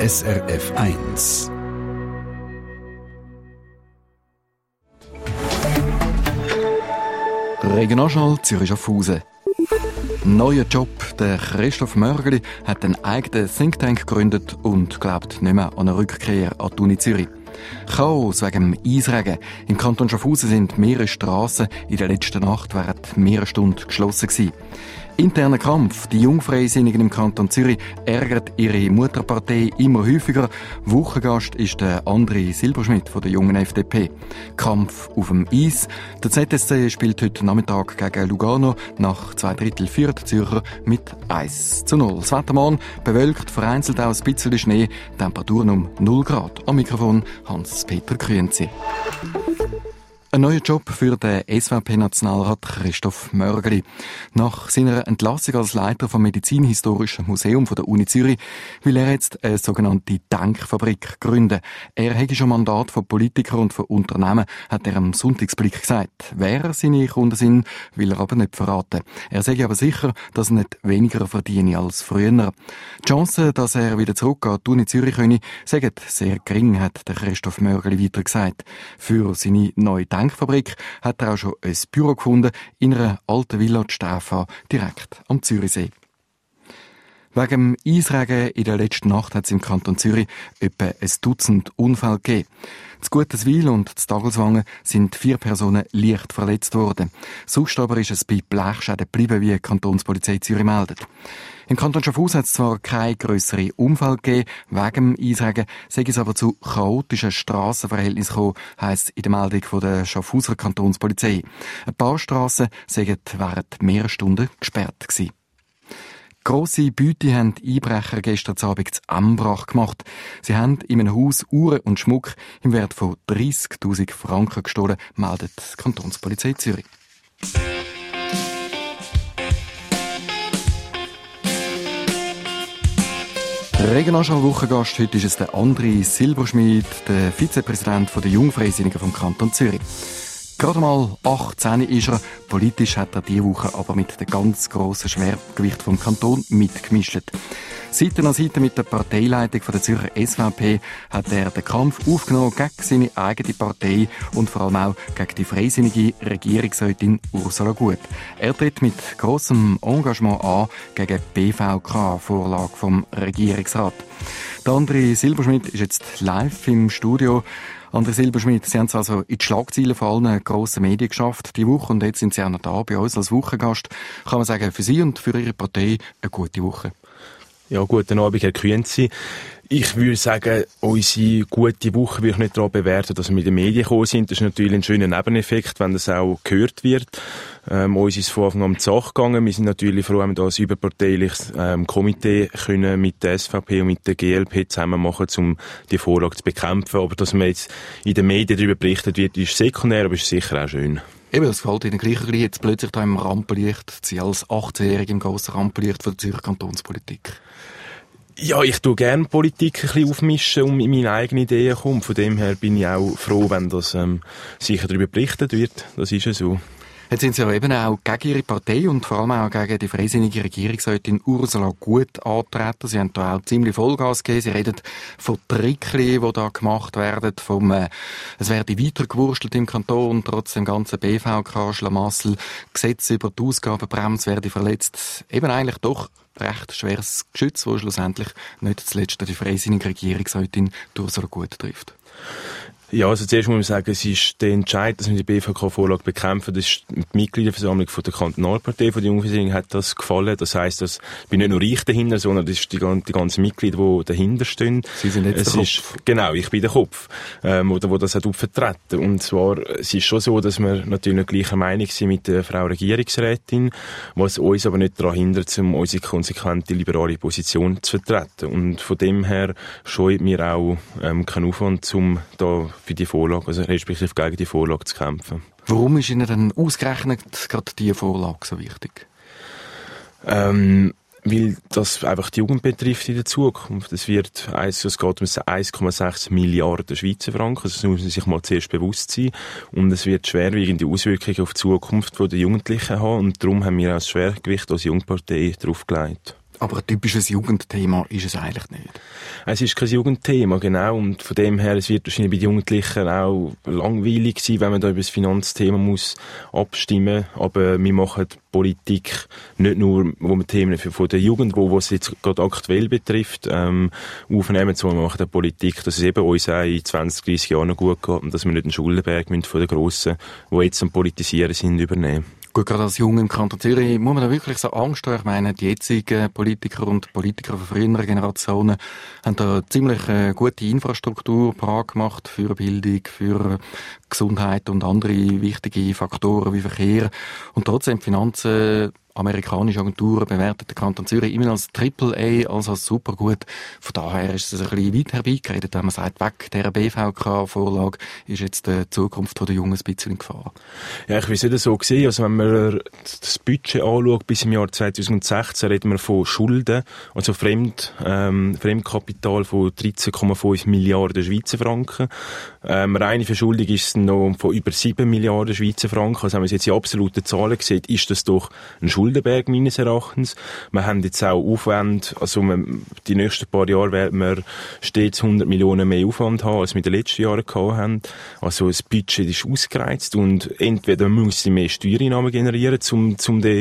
SRF 1. Regionaljournal Zürich-Schaffhausen. Neuer Job. Der Christoph Mörgeli hat einen eigenen Think Tank gegründet und glaubt nicht mehr an eine Rückkehr an die Uni Zürich. Chaos wegen dem Eisregen. Im Kanton Schaffhausen sind mehrere Strassen in der letzten Nacht während mehrerer Stunden geschlossen gewesen. Interner Kampf. Die Jungfreisinnigen im Kanton Zürich ärgert ihre Mutterpartei immer häufiger. Wochengast ist der André Silberschmidt von der jungen FDP. Kampf auf dem Eis. Der ZSC spielt heute Nachmittag gegen Lugano. Nach 2/3 führt Zürcher mit 1:0. Das Wetter morgen bewölkt, vereinzelt auch ein bisschen Schnee. Temperaturen um 0 Grad. Am Mikrofon Hans-Peter Grünzi. Ein neuer Job für den SVP-Nationalrat Christoph Mörgeli. Nach seiner Entlassung als Leiter vom Medizinhistorischen Museum der Uni Zürich will er jetzt eine sogenannte Denkfabrik gründen. Er hätte schon Mandat von Politikern und von Unternehmen, hat er am Sonntagsblick gesagt. Wer seine Kunden sind, will er aber nicht verraten. Er sage aber sicher, dass er nicht weniger verdiene als früher. Die Chance, dass er wieder zurück an die Uni Zürich könne, sagen sehr gering, hat der Christoph Mörgeli weiter gesagt. Für seine neue Denkfabrik hat er auch schon ein Büro gefunden in einer alten Villa Stefan direkt am Zürichsee. Wegen dem Eisregen in der letzten Nacht hat es im Kanton Zürich etwa ein Dutzend Unfälle gegeben. In Gutenswil und in Tagelswangen sind 4 Personen leicht verletzt worden. Sonst aber ist es bei Blechschäden geblieben, wie die Kantonspolizei Zürich meldet. Im Kanton Schaffhausen hat es zwar keine grösseren Unfälle gegeben, wegen dem Eisregen, sei es aber zu chaotischen Strassenverhältnissen gekommen, heisst in der Meldung von der Schaffhauser Kantonspolizei. Ein paar Strassen seien während mehrerer Stunden gesperrt gewesen. Grosse Beute haben die Einbrecher gestern Abend zu Ambrach gemacht. Sie haben in einem Haus Uhren und Schmuck im Wert von 30'000 Franken gestohlen, meldet die Kantonspolizei Zürich. Regionaljournal-Wochengast heute ist es der André Silberschmidt, der Vizepräsident der Jungfreisinnigen vom Kanton Zürich. Gerade mal 18 ist er. Politisch hat er diese Woche aber mit dem ganz grossen Schwergewicht vom Kanton mitgemischt. Seite an Seite mit der Parteileitung der Zürcher SVP hat er den Kampf aufgenommen gegen seine eigene Partei und vor allem auch gegen die freisinnige Regierungsrätin Ursula Gut. Er tritt mit grossem Engagement an gegen die BVK-Vorlage vom Regierungsrat. Der André Silberschmidt ist jetzt live im Studio. André Silberschmidt, Sie haben es also in die Schlagzeilen von allen grossen Medien geschafft diese Woche und jetzt sind Sie auch noch da bei uns als Wochengast. Kann man sagen, für Sie und für Ihre Partei eine gute Woche? Ja, guten Abend, Herr Grünzi. Ich würde sagen, unsere gute Woche würde ich nicht daran bewerten, dass wir mit den Medien gekommen sind. Das ist natürlich ein schöner Nebeneffekt, wenn das auch gehört wird. Uns ist von Anfang an um die Sache gegangen. Wir sind natürlich froh, wenn wir da ein überparteiliches Komitee können mit der SVP und mit der GLP zusammen machen, um die Vorlage zu bekämpfen. Aber dass man jetzt in den Medien darüber berichtet wird, ist sekundär, aber ist sicher auch schön. Eben, das gefällt Ihnen gleich jetzt plötzlich da im Rampenlicht, Sie als 18-Jährige im grossen Rampenlicht von der Zürcher Kantonspolitik. Ja, ich tue gerne Politik ein bisschen aufmischen und mit meinen eigenen Ideen kommen. Von dem her bin ich auch froh, wenn das sicher darüber berichtet wird. Das ist ja so. Jetzt sind Sie ja eben auch gegen Ihre Partei und vor allem auch gegen die freisinnige Regierungsrätin Ursula Gut antreten. Sie haben da auch ziemlich Vollgas gegeben. Sie reden von Trickli, die da gemacht werden, es werde weitergewurstelt im Kanton, trotz dem ganzen BVK-Schlamassel, Gesetz über die Ausgabenbremse werde verletzt. Eben eigentlich doch recht schweres Geschütz, das schlussendlich nicht zuletzt die freisinnige Regierungsrätin Ursula Gut trifft. Ja, also zuerst muss man sagen, es ist der Entscheid, dass wir die BVK-Vorlage bekämpfen. Das ist die Mitgliederversammlung von der Kantonalpartei, von der Jungfreisinnigen, hat das gefallen. Das heisst, dass ich bin nicht nur ich dahinter, sondern das ist die ganzen Mitglieder, die dahinter stehen. Sie sind jetzt der Kopf. Genau, ich bin der Kopf, wo das hat vertreten. Und zwar, es ist schon so, dass wir natürlich nicht gleicher Meinung sind mit der Frau Regierungsrätin, was uns aber nicht daran hindert, um unsere konsequente liberale Position zu vertreten. Und von dem her scheut mir auch kein Aufwand, um da für die Vorlage, also respektive gegen die Vorlage zu kämpfen. Warum ist Ihnen denn ausgerechnet gerade diese Vorlage so wichtig? Weil das einfach die Jugend betrifft in der Zukunft. Es geht um 1,6 Milliarden Schweizer Franken. Also das muss man sich mal zuerst bewusst sein. Und es wird schwerwiegende Auswirkungen auf die Zukunft der Jugendlichen haben. Und darum haben wir als Schwergewicht als Jungpartei drauf gelegt. Aber ein typisches Jugendthema ist es eigentlich nicht. Es ist kein Jugendthema, genau. Und von dem her, es wird wahrscheinlich bei den Jugendlichen auch langweilig sein, wenn man da über das Finanzthema muss abstimmen. Aber wir machen Politik nicht nur, wo wir Themen von der Jugend, wo es jetzt gerade aktuell betrifft, aufnehmen, sondern wir machen eine Politik, dass es eben uns auch in 20, 30 Jahren noch gut geht und dass wir nicht den Schuldenberg von den Grossen, die jetzt am Politisieren sind, übernehmen. Gut, gerade als Junge im Kanton Zürich muss man da wirklich so Angst haben. Ich meine, die jetzigen Politiker und Politiker von früheren Generationen haben da ziemlich gute Infrastruktur parat gemacht für Bildung, für Gesundheit und andere wichtige Faktoren wie Verkehr. Und trotzdem die Finanzen, amerikanische Agenturen bewerten den Kanton Zürich immer als AAA, also als super gut. Von daher ist es ein bisschen weit herbeigeredet, wenn man sagt, weg dieser BVK-Vorlage ist jetzt die Zukunft der Jungen ein bisschen in Gefahr. Ja, ich will es nicht so sehen. Also wenn man das Budget anschaut, bis im Jahr 2016 reden wir von Schulden, also Fremdkapital von 13,5 Milliarden Schweizer Franken. Reine Verschuldung ist noch von über 7 Milliarden Schweizer Franken. Also wenn man es jetzt in absoluten Zahlen sieht, ist das doch ein Schuldenberg meines Erachtens. Wir haben jetzt auch Aufwand, also die nächsten paar Jahre werden wir stets 100 Millionen mehr Aufwand haben, als wir in den letzten Jahren gehabt haben. Also das Budget ist ausgereizt und entweder muss sie mehr Steuereinnahmen generieren, um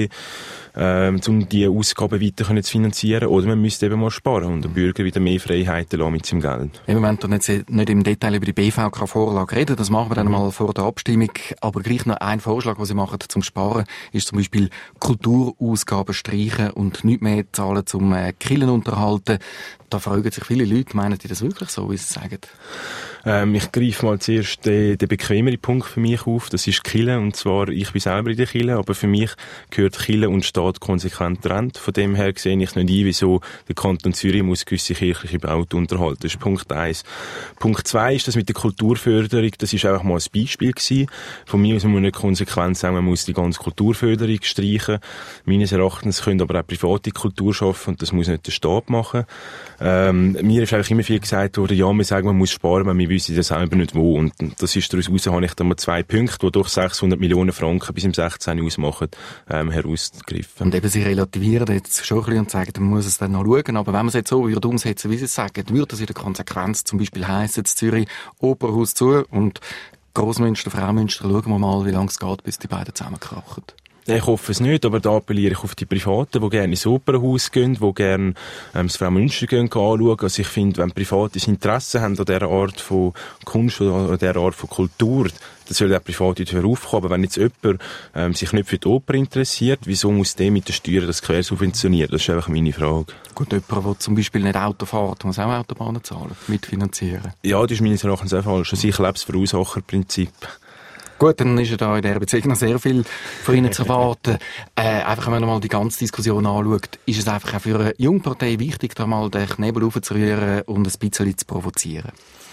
die Ausgaben weiter zu finanzieren, oder man müsste eben mal sparen und den Bürger wieder mehr Freiheiten lassen mit seinem Geld. Wir wollen nicht im Detail über die BVK-Vorlage reden, das machen wir dann mal vor der Abstimmung, aber gleich noch ein Vorschlag, den Sie machen zum Sparen, ist zum Beispiel Kulturausgaben streichen und nicht mehr zahlen zum Kirchen unterhalten. Da fragen sich viele Leute, meinen die das wirklich so, wie sie sagen? Ich greife mal zuerst den bequemeren Punkt für mich auf, das ist Kirche, und zwar, ich bin selber in der Kirche, aber für mich gehört Kirche und Staat konsequent getrennt. Von dem her sehe ich nicht ein, wieso der Kanton Zürich muss gewisse kirchliche Bauten unterhalten. Das ist Punkt 1. Punkt 2 ist das mit der Kulturförderung, das ist einfach mal ein Beispiel gewesen. Von mir aus muss man nicht konsequent sagen, man muss die ganze Kulturförderung streichen. Meines Erachtens können aber auch private Kultur schaffen und das muss nicht der Staat machen. Mir ist eigentlich immer viel gesagt worden, ja, wir sagen, man muss sparen, aber wir wissen ja selber nicht wo. Und das ist daraus heraus, habe ich dann mal 2 Punkte, die durch 600 Millionen Franken bis im 16 ausmachen, herausgegriffen. Und eben, sie relativieren jetzt schon ein bisschen und sagen, man muss es dann noch schauen. Aber wenn man es jetzt so würde umsetzen, wie sie es sagen, würde das in der Konsequenz zum Beispiel heissen, Zürich, Opernhaus zu und Grossmünster, Fraumünster, schauen wir mal, wie lange es geht, bis die beiden zusammenkrachen. Ich hoffe es nicht, aber da appelliere ich auf die Privaten, die gerne ins Opernhaus gehen, die gerne das Fraumünster anschauen. Also ich finde, wenn Private Interesse haben an dieser Art von Kunst oder an dieser Art von Kultur, dann soll auch Private dafür aufkommen. Aber wenn jetzt jemand sich nicht für die Oper interessiert, wieso muss der mit den Steuern das quer subventionieren? Das ist einfach meine Frage. Gut, jemand, der zum Beispiel nicht Auto fährt, muss auch Autobahnen zahlen, mitfinanzieren. Ja, das ist meines Erachtens auch falsch. Also ich lebe das Verursacherprinzip. Gut, dann ist ja da in dieser Beziehung noch sehr viel von Ihnen zu erwarten. Einfach, wenn man mal die ganze Diskussion anschaut, ist es einfach auch für eine Jungpartei wichtig, da mal den Knebel aufzurühren und ein bisschen zu provozieren?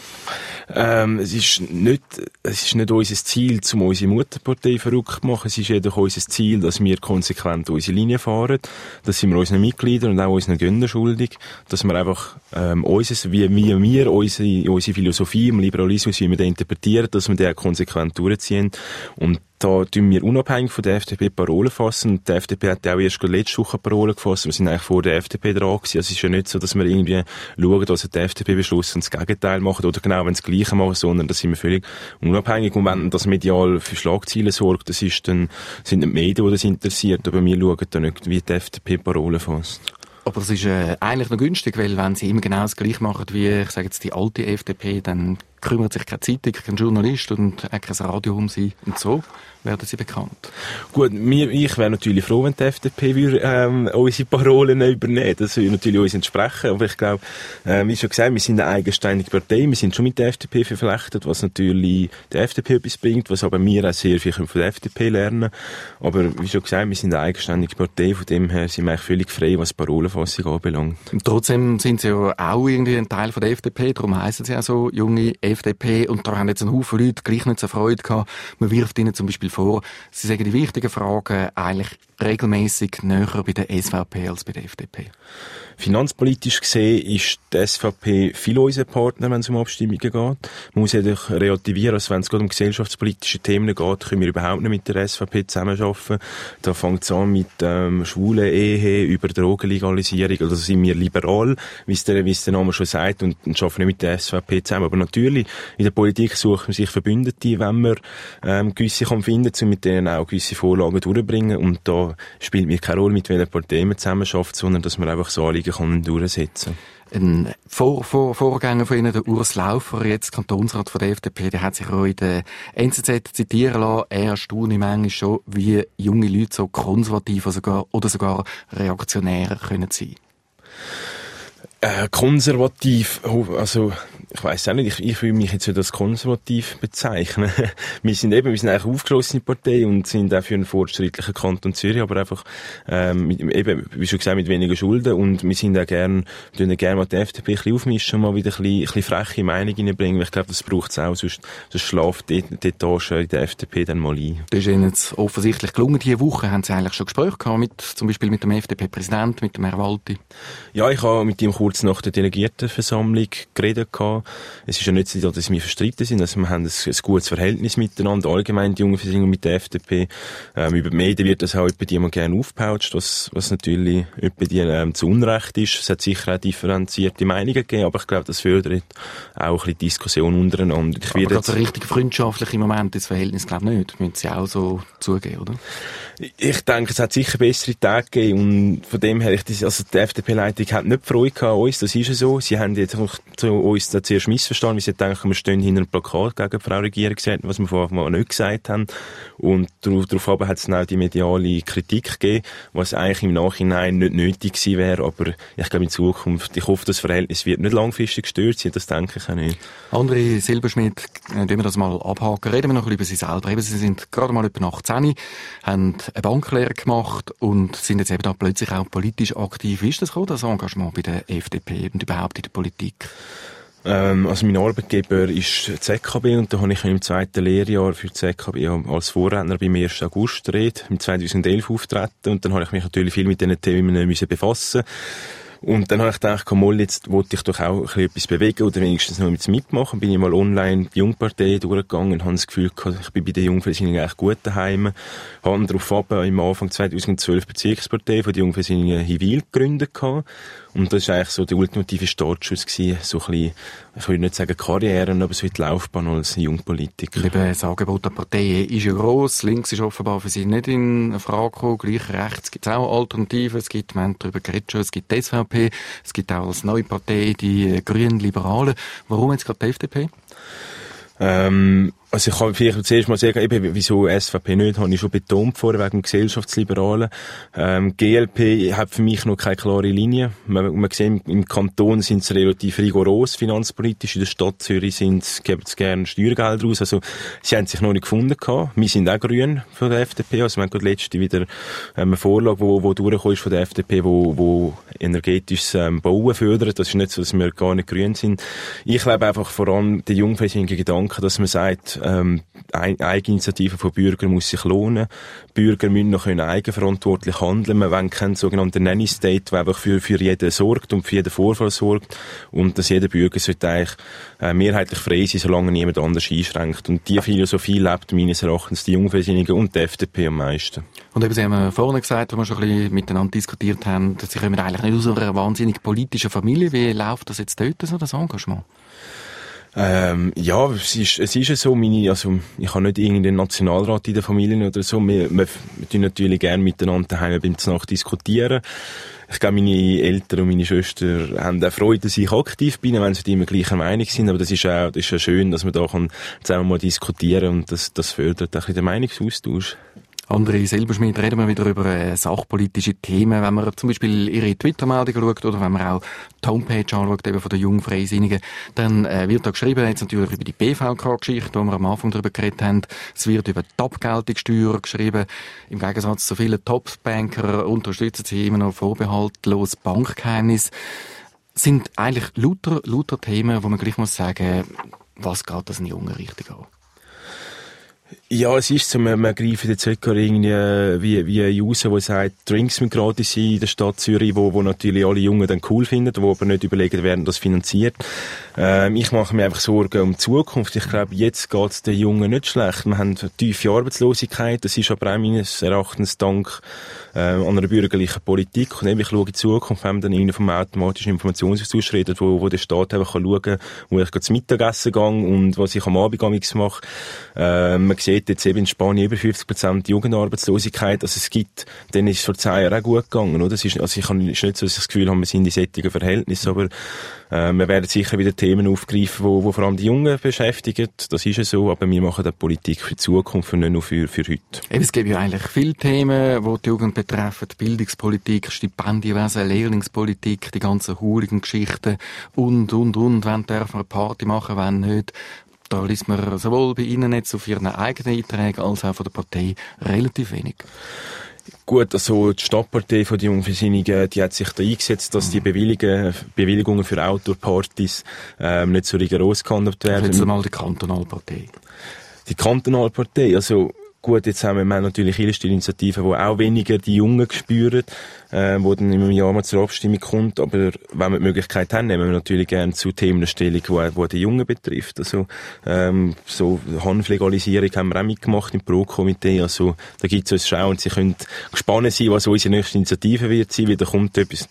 Es ist nicht unser Ziel, um unsere Mutterpartei verrückt zu machen. Es ist jedoch unser Ziel, dass wir konsequent unsere Linie fahren. Das sind wir unseren Mitgliedern und auch unseren Gönnern schuldig. Dass wir einfach, wie wir unsere Philosophie im Liberalismus, wie wir den interpretieren, dass wir den konsequent durchziehen. Und da tun wir unabhängig von der FDP Parolen fassen. Und die FDP hat auch erst letzte Woche Parolen gefasst. Wir sind eigentlich vor der FDP dran gewesen. Also es ist ja nicht so, dass wir irgendwie schauen, dass die FDP beschlossen und das Gegenteil machen oder genau wenn das Gleiche machen, sondern da sind wir völlig unabhängig. Und wenn das medial für Schlagzeilen sorgt, das ist dann, sind die Medien, die das interessiert. Aber wir schauen da nicht, wie die FDP Parolen fasst. Aber es ist eigentlich noch günstig, weil wenn sie immer genau das Gleiche machen wie, ich sage jetzt, die alte FDP, dann kümmert sich keine Zeitung, kein Journalist und auch kein Radio um sie. Und so werden sie bekannt. Gut, ich wäre natürlich froh, wenn die FDP unsere Parolen übernehmen. Das würde natürlich uns entsprechen. Aber ich glaube, wie schon gesagt, wir sind eine eigenständige Partei. Wir sind schon mit der FDP verflechtet, was natürlich der FDP etwas bringt, was aber wir auch sehr viel von der FDP lernen. Aber wie schon gesagt, wir sind eine eigenständige Partei. Von dem her sind wir eigentlich völlig frei, was Parolenfassung anbelangt. Und trotzdem sind sie ja auch irgendwie ein Teil von der FDP. Darum heissen sie auch so junge FDP und da haben jetzt ein Haufen Leute gleich nicht so Freude gehabt. Man wirft ihnen zum Beispiel vor, sie sagen die wichtigen Fragen eigentlich regelmäßig näher bei der SVP als bei der FDP. Finanzpolitisch gesehen ist die SVP viel unser Partner, wenn es um Abstimmungen geht. Man muss jedoch relativieren, dass wenn es gerade um gesellschaftspolitische Themen geht, können wir überhaupt nicht mit der SVP zusammenarbeiten. Da fängt es an mit schwulen Ehe, über Drogenlegalisierung. Also sind wir liberal, wie es der Name schon sagt, und arbeiten nicht mit der SVP zusammen. Aber natürlich, in der Politik sucht man sich Verbündete, wenn man gewisse kann finden, um mit denen auch gewisse Vorlagen durchbringen. Und da spielt mir keine Rolle, mit welcher Partei man zusammenarbeitet, sondern dass man einfach so Anliegen kann durchsetzen. Ein Vorgänger von Ihnen, der Urs Laufer, jetzt Kantonsrat von der FDP, der hat sich auch in der NZZ zitieren lassen. Er erstaune manchmal schon, wie junge Leute so konservativ oder sogar reaktionär können sein. Konservativ, also ich weiss auch nicht, ich will mich jetzt nicht als konservativ bezeichnen. Wir sind eigentlich eine aufgeschlossene Partei und sind auch für einen fortschrittlichen Kanton Zürich, aber einfach wie schon gesagt, mit weniger Schulden, und wir sind auch gerne mal die FDP ein bisschen aufmischen und mal wieder ein bisschen freche Meinung reinbringen. Ich glaube, das braucht es auch, sonst schlaft die Etage in der FDP dann mal ein. Das ist Ihnen jetzt offensichtlich gelungen. Diese Woche haben Sie eigentlich schon Gespräche gehabt, zum Beispiel mit dem FDP-Präsidenten, mit dem Herrn Walti? Ja, ich habe mit ihm kurz nach der Delegiertenversammlung geredet. Es ist ja nicht so, dass wir verstritten sind, also wir haben ein gutes Verhältnis miteinander, allgemein die Jungen mit der FDP. Über die Medien wird das auch etwa die mal gerne aufgepaucht, was natürlich etwa die zu Unrecht ist. Es hat sicher auch differenzierte Meinungen gegeben, aber ich glaube, das fördert auch ein bisschen Diskussion untereinander. Aber gerade so richtig freundschaftlich im Moment das Verhältnis, glaube ich nicht. Müssen Sie auch so zugeben, oder? Ich denke, es hat sicher bessere Tage gegeben, und von dem her, also die FDP-Leitung hat nicht Freude gehabt an uns, das ist ja so. Sie haben jetzt zu uns da zuerst missverstanden, weil sie denken, wir stehen hinter einem Plakat gegen die Frau Regierungsrätin, was wir vorher mal nicht gesagt haben. Und daraufhin hat es dann auch die mediale Kritik gegeben, was eigentlich im Nachhinein nicht nötig gewesen wäre, aber ich glaube in Zukunft, ich hoffe, das Verhältnis wird nicht langfristig gestört sein, das denke ich auch nicht. André Silberschmidt, tun wir das mal abhaken, reden wir noch ein bisschen über Sie selber. Eben, Sie sind gerade mal etwa 18, haben eine Banklehre gemacht und sind jetzt eben da plötzlich auch politisch aktiv. Wie ist das gekommen, das Engagement bei der FDP und überhaupt in der Politik? Also mein Arbeitgeber ist die ZKB, und da habe ich im zweiten Lehrjahr für die ZKB als Vorredner beim 1. August Rede im 2011 auftreten, und dann habe ich mich natürlich viel mit diesen Themen befassen. Und dann habe ich gedacht, komm mal, jetzt wollte ich doch auch ein bisschen etwas bewegen oder wenigstens noch mitmachen. Bin ich mal online die Jungpartei durchgegangen und habe das Gefühl gehabt, ich bin bei den Jungfreisinnigen eigentlich gut daheim. Habe daraufhin im Anfang 2012 Bezirkspartei von den Jungfreisinnigen Hiwil gegründet gehabt. Und das war eigentlich so der ultimative Startschuss gewesen, so ein bisschen, ich will nicht sagen Karrieren, aber so die Laufbahn als Jungpolitiker. Eben, das Angebot der Partei ist ja gross. Links ist offenbar für Sie nicht in Frage gekommen. Gleich rechts gibt es auch Alternativen. Es gibt, wir haben darüber geredet schon, es gibt die SVP. Es gibt auch als neue Partei die Grünen Liberalen. Warum jetzt gerade die FDP? Also ich kann vielleicht zuerst mal sagen, eben, wieso SVP nicht, habe ich schon betont vorher, wegen dem Gesellschaftsliberalen. GLP hat für mich noch keine klare Linie. Man sieht, im Kanton sind sie relativ rigoros finanzpolitisch, in der Stadt Zürich geben sie gerne Steuergelder aus, also sie haben sich noch nicht gefunden gehabt. Wir sind auch grün von der FDP, also wir haben gerade letzte wieder eine Vorlage, wo durchgekommen ist von der FDP, wo energetisches Bauen fördert. Das ist nicht so, dass wir gar nicht grün sind. Ich glaube einfach vor allem der jungfreisinnigen Gedanke, dass man sagt, Eigeninitiative von Bürgern muss sich lohnen. Bürger müssen noch eigenverantwortlich handeln. Man will keinen sogenannten Nanny-State, der einfach für jeden sorgt und für jeden Vorfall sorgt. Und dass jeder Bürger sollte eigentlich mehrheitlich frei sein, solange niemand anders einschränkt. Und diese Philosophie lebt meines Erachtens die Jungfreisinnigen und die FDP am meisten. Und eben, Sie haben vorhin gesagt, als wir schon ein bisschen miteinander diskutiert haben, dass Sie kommen eigentlich nicht aus einer wahnsinnig politischen Familie. Wie läuft das jetzt dort, so das Engagement? Ja, es ist ja so, ich habe nicht irgendeinen Nationalrat in der Familie oder so. Wir tun natürlich gerne miteinander daheim beim Znacht diskutieren. Ich glaube, meine Eltern und meine Schwester haben auch Freude, dass ich aktiv bin, wenn sie nicht immer gleicher Meinung sind. Aber das ist ja schön, dass man da zusammen mal diskutieren kann, und das fördert ein bisschen den Meinungsaustausch. André Silberschmidt, reden wir wieder über sachpolitische Themen. Wenn man zum Beispiel Ihre Twitter-Meldungen schaut oder wenn man auch die Homepage anschaut, eben von der Jungfreisinnigen, dann wird da geschrieben, jetzt natürlich über die BVK-Geschichte, wo wir am Anfang darüber geredet haben. Es wird über die Abgeltungssteuer geschrieben. Im Gegensatz zu vielen Top-Banker unterstützen sie immer noch vorbehaltlos Bankgeheimnis. Sind eigentlich lauter Themen, wo man gleich muss sagen, was geht das einen Jungen richtig an? Ja, es ist so, man greift jetzt irgendwie wie ein User, der sagt, Drinks müssen gratis sein in der Stadt Zürich, wo natürlich alle Jungen dann cool finden, wo aber nicht überlegen, wer das finanziert. Ich mache mir einfach Sorgen um die Zukunft. Ich glaube, jetzt geht es den Jungen nicht schlecht. Wir haben tiefe Arbeitslosigkeit, das ist aber auch meines Erachtens dank an einer bürgerlichen Politik. Und eben, ich schaue in die Zukunft, wenn wir dann irgendwie vom automatischen Informationsaustausch reden, wo der Staat einfach schauen kann, wo ich zum Mittagessen gehe und was ich am Abend mache. Man sieht jetzt eben in Spanien über 50% Jugendarbeitslosigkeit. Also es gibt, denen ist es vor 10 Jahren auch gut gegangen, oder? Es ist nicht so, dass ich das Gefühl habe, wir sind in sättigen Verhältnissen, aber wir werden sicher wieder Themen aufgreifen, wo vor allem die Jungen beschäftigen. Das ist ja so, aber wir machen dann Politik für die Zukunft und nicht nur für heute. Eben, es gibt ja eigentlich viele Themen, die die Jugend betreffen. Bildungspolitik, Stipendienwesen, Lehrlingspolitik, die ganzen Hooligan-Geschichten und. Wenn dürfen wir eine Party machen, wenn nicht. Da liest man sowohl bei Ihnen jetzt auf Ihren eigenen Einträgen als auch von der Partei relativ wenig. Gut, also die Stadtpartei von den Jungversinnungen, die hat sich da eingesetzt, dass die Bewilligungen für Outdoor-Partys nicht so rigoros gehandhabt werden. Jetzt einmal die Kantonalpartei. Die Kantonalpartei, also gut, jetzt haben wir natürlich Initiativen, die auch weniger die Jungen spüren, wo dann im Jahr mal zur Abstimmung kommt. Aber wenn wir die Möglichkeit haben, nehmen wir natürlich gerne zu Themen Stellung, die die Jungen betrifft. Also so Hanflegalisierung haben wir auch mitgemacht im Pro-Komitee. Also da gibt es uns schon und Sie können gespannt sein, was unsere nächste Initiative wird sein, weil da kommt etwas,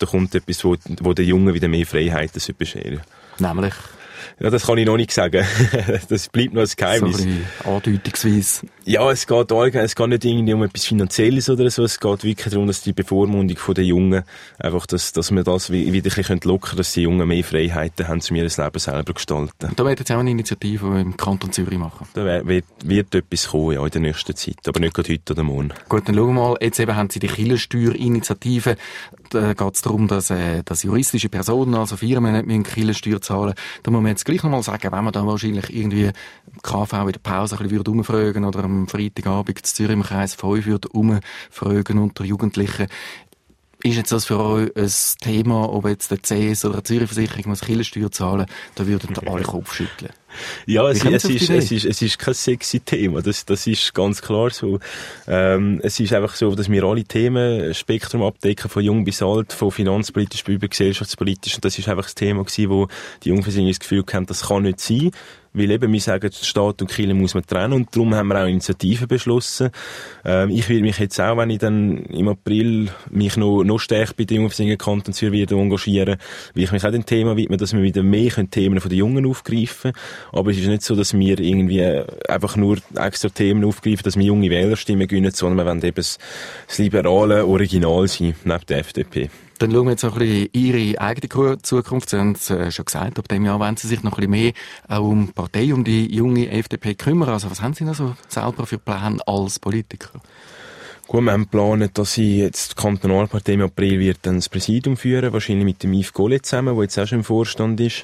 wo den Jungen wieder mehr Freiheiten bescheren. Nämlich? Ja, das kann ich noch nicht sagen. Das bleibt noch ein Geheimnis. So ein bisschen andeutungsweise. Ja, es geht nicht irgendwie um etwas Finanzielles oder so. Es geht wirklich darum, dass die Bevormundung der Jungen, einfach, dass wir das wieder ein bisschen lockern, dass die Jungen mehr Freiheiten haben, um ihr Leben selber gestalten. Und da wird jetzt auch eine Initiative im Kanton Zürich machen. Da wird etwas kommen, ja, in der nächsten Zeit. Aber nicht gerade heute oder morgen. Gut, dann schauen wir mal. Jetzt eben haben Sie die Kirchensteuerinitiative. Da geht es darum, dass juristische Personen, also Firmen, nicht Kirchensteuer zahlen müssen. Da muss man jetzt gleich nochmal sagen, wenn man dann wahrscheinlich irgendwie KV in der Pause ein bisschen umfragen oder am Freitagabend in Zürich im Kreis 5 umfragen unter Jugendlichen. Ist jetzt das für euch ein Thema, ob jetzt der CS oder die Zürich-Versicherung muss Kirchensteuer zahlen, da würden da alle Kopf schütteln. Ja, es ist kein sexy Thema, das ist ganz klar so. Es ist einfach so, dass wir alle Themen, Spektrum abdecken, von jung bis alt, von finanzpolitisch bis über gesellschaftspolitisch, und das ist einfach das Thema gewesen, wo die Jungversinnungen das Gefühl haben, das kann nicht sein. Weil eben, wir sagen, Staat und Kirche muss man trennen, und darum haben wir auch Initiativen beschlossen. Ich will mich jetzt auch, wenn ich dann im April mich noch stärker bei den Jungversinnungen Kanton Zürich wieder engagieren, will ich mich auch dem Thema widmen, dass wir wieder mehr Themen von den Jungen aufgreifen können. Aber es ist nicht so, dass wir irgendwie einfach nur extra Themen aufgreifen, dass wir junge Wählerstimmen gewinnen, sondern wir wollen eben das liberale Original sein, neben der FDP. Dann schauen wir jetzt noch ein bisschen Ihre eigene Zukunft. Sie haben es schon gesagt, ab dem Jahr wollen Sie sich noch ein bisschen mehr auch um die Partei, um die junge FDP kümmern. Also was haben Sie noch so selber für Pläne als Politiker? Gut, wir haben geplant, dass ich jetzt die Kantonalpartei im April wird dann das Präsidium führen, wahrscheinlich mit dem Yves Gollet zusammen, der jetzt auch schon im Vorstand ist.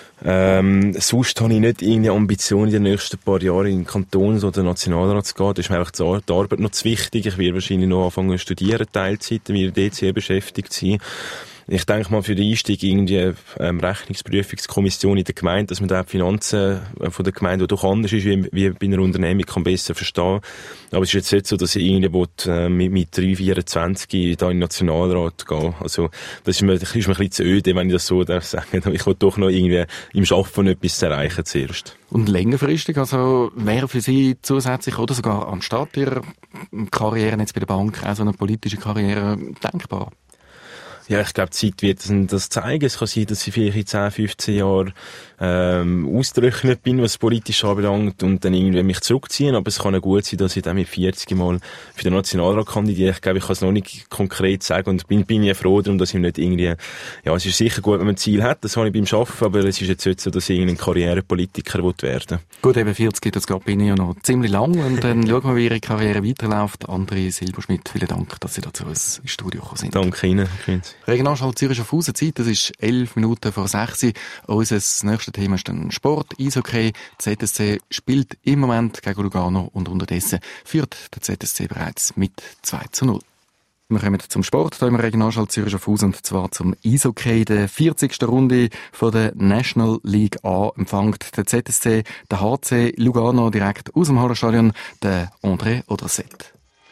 Sonst habe ich nicht irgendeine Ambition, in den nächsten paar Jahren in den Kantons- oder Nationalrat zu gehen. Da ist mir einfach die Arbeit noch zu wichtig. Ich werde wahrscheinlich noch anfangen zu studieren, Teilzeit, werde dort sehr beschäftigt sein. Ich denke mal, für den Einstieg irgendwie Rechnungsprüfungskommission in der Gemeinde, dass man da die Finanzen von der Gemeinde, die doch anders ist, wie bei einer Unternehmung, kann besser verstehen. Aber es ist jetzt nicht so, dass ich irgendwie mit 3,24 da in den Nationalrat gehe. Also, das ist mir ein bisschen zu öde, wenn ich das so darf sagen. Ich will doch noch irgendwie im Schaffen etwas zu erreichen zuerst. Und längerfristig, also, wäre für Sie zusätzlich oder sogar anstatt Ihrer Karriere jetzt bei der Bank auch so eine politische Karriere denkbar? Ja, ich glaube, die Zeit wird das zeigen. Es kann sein, dass ich vielleicht in 10, 15 Jahren ausgerechnet bin, was politisch anbelangt, und dann irgendwie mich zurückziehen. Aber es kann auch gut sein, dass ich dann mit 40 Mal für den Nationalrat kandidiere. Ich glaube, ich kann es noch nicht konkret sagen, und bin ja froh darum, dass ich nicht irgendwie, ja, es ist sicher gut, wenn man ein Ziel hat, das habe ich beim Arbeiten, aber es ist jetzt nicht so, dass ich irgendein Karrierepolitiker werden will. Gut, eben 40 das geht bei Ihnen ja noch ziemlich lang, und dann schauen wir, wie Ihre Karriere weiterläuft. André Silberschmidt, vielen Dank, dass Sie da zu uns ins Studio gekommen sind. Danke Ihnen. Regionalschall Zürich auf Hausen-Zeit, das ist 11 Minuten vor 6. Unser nächstes Thema ist dann Sport, Eishockey. Die ZSC spielt im Moment gegen Lugano, und unterdessen führt der ZSC bereits mit 2:0. Wir kommen zum Sport, hier im Regionalschalt Zürich auf Haus, und zwar zum Eishockey. Der 40. Runde von der National League A empfängt der ZSC, der HC Lugano direkt aus dem Hallenstadion, der André Odrset.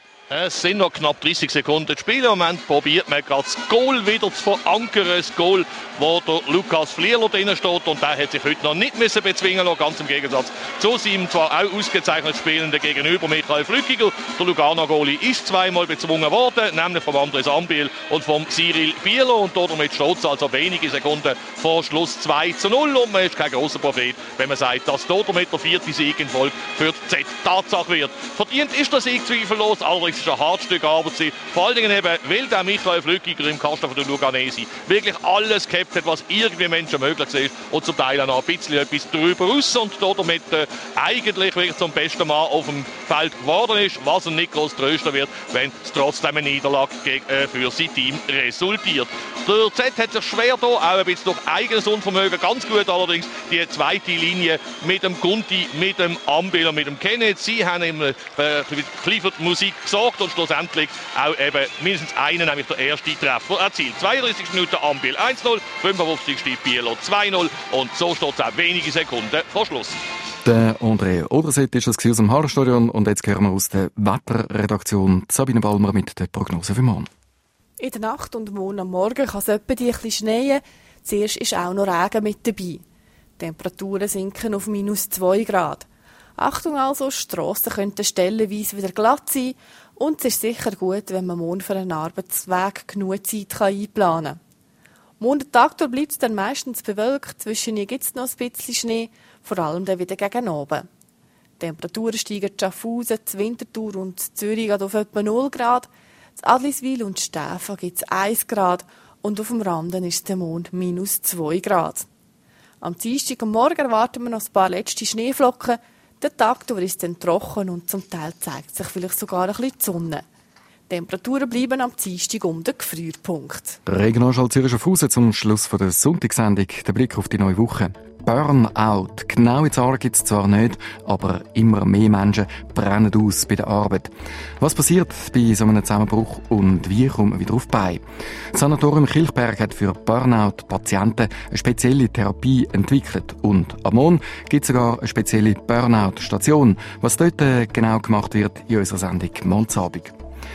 Es sind noch knapp 30 Sekunden zu spielen. Im Moment probiert man gerade das Goal wieder zu verankern. Das Goal, wo der Lukas Flierler drin steht. Und der hat sich heute noch nicht müssen bezwingen lassen. Ganz im Gegensatz zu seinem zwar auch ausgezeichnet spielenden Gegenüber Michael Flückiger. Der Lugano-Goalie ist zweimal bezwungen worden, nämlich vom Andres Ambiel und vom Cyril Bieler. Und damit steht es also wenige Sekunden vor Schluss 2:0. Und man ist kein grosser Prophet, wenn man sagt, dass damit der 4. Sieg in Folge für die Z Tatsache wird. Verdient ist der Sieg zweifellos, allerdings ist ein Hartstück Arbeit. Vor allen Dingen eben, weil der Michael Flückiger im Kasten von der Luganesi wirklich alles gehabt hat, was irgendwie Menschen möglich ist, und zum Teil auch noch ein bisschen etwas drüber raus, und damit eigentlich wirklich zum besten Mann auf dem Feld geworden ist, was ein nicht groß trösten wird, wenn es trotzdem eine Niederlage für sein Team resultiert. Der Z hat sich schwer da, auch ein bisschen durch eigenes Unvermögen, ganz gut allerdings die zweite Linie mit dem Gunti, mit dem Ambil und mit dem Kenneth. Sie haben im Clifford Musik gesorgt und schlussendlich auch eben mindestens einen, nämlich der erste Treffer erzielt. 32. Minute Ambil 1:0, 55. Bieler 2:0 und so steht es auch wenige Sekunden vor Schluss. Der André Odrset ist das aus dem Hallenstadion, und jetzt hören wir aus der Wetterredaktion Sabine Balmer mit der Prognose für morgen. In der Nacht und morgen am Morgen kann es etwa ein bisschen schneien. Zuerst ist auch noch Regen mit dabei. Die Temperaturen sinken auf -2 Grad. Achtung also, Strassen könnten stellenweise wieder glatt sein, und es ist sicher gut, wenn man morgen für einen Arbeitsweg genug Zeit einplanen kann. Morgen Tag bleibt es dann meistens bewölkt, zwischendurch gibt es noch ein bisschen Schnee, vor allem dann wieder gegen oben. Die Temperaturen steigen in Schaffhausen, in Winterthur und in Zürich auf etwa 0 Grad, in Adliswil und Stäfa gibt es 1 Grad und auf dem Randen ist der Mond -2 Grad. Am Dienstag und Morgen erwarten wir noch ein paar letzte Schneeflocken. Der Tag ist dann trocken und zum Teil zeigt sich vielleicht sogar ein bisschen die Sonne. Die Temperaturen bleiben am Dienstag um den Gefrierpunkt. Regionalschalt Zürich auf Haus zum Schluss der Sonntagssendung. Der Blick auf die neue Woche. Burnout. Genaue Zahlen gibt es zwar nicht, aber immer mehr Menschen brennen aus bei der Arbeit. Was passiert bei so einem Zusammenbruch und wie kommt man wieder auf die Beine? Das Sanatorium Kilchberg hat für Burnout-Patienten eine spezielle Therapie entwickelt. Und am Morgen gibt es sogar eine spezielle Burnout-Station. Was dort genau gemacht wird, in unserer Sendung Mondsabend.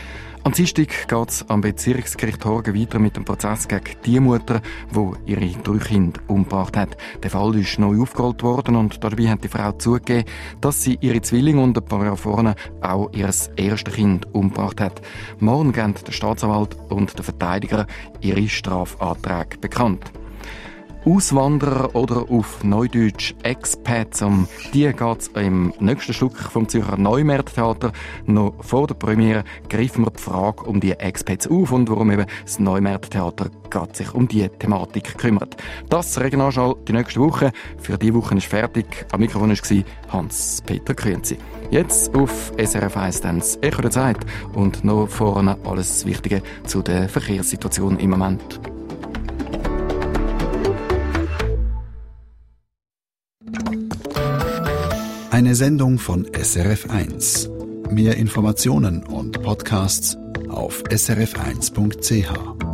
Am Dienstag geht es am Bezirksgericht Horgen weiter mit dem Prozess gegen die Mutter, die ihre 3 Kinder umgebracht hat. Der Fall ist neu aufgerollt worden und dabei hat die Frau zugegeben, dass sie ihre Zwillinge und ein paar Jahre vorne auch ihr erstes Kind umgebracht hat. Morgen geben der Staatsanwalt und der Verteidiger ihre Strafanträge bekannt. Auswanderer oder auf Neudeutsch Expats, um die geht es im nächsten Stück vom Zürcher Neumärttheater. Noch vor der Premiere greifen wir die Frage um die Expats auf und warum eben das Neumärttheater gerade sich um diese Thematik kümmert. Das Regionalschall die nächste Woche. Für diese Woche ist fertig. Am Mikrofon war Hans-Peter Grünzi. Jetzt auf SRF 1 dann das Echo der Zeit und noch vorne alles Wichtige zu der Verkehrssituation im Moment. Eine Sendung von SRF 1. Mehr Informationen und Podcasts auf srf1.ch.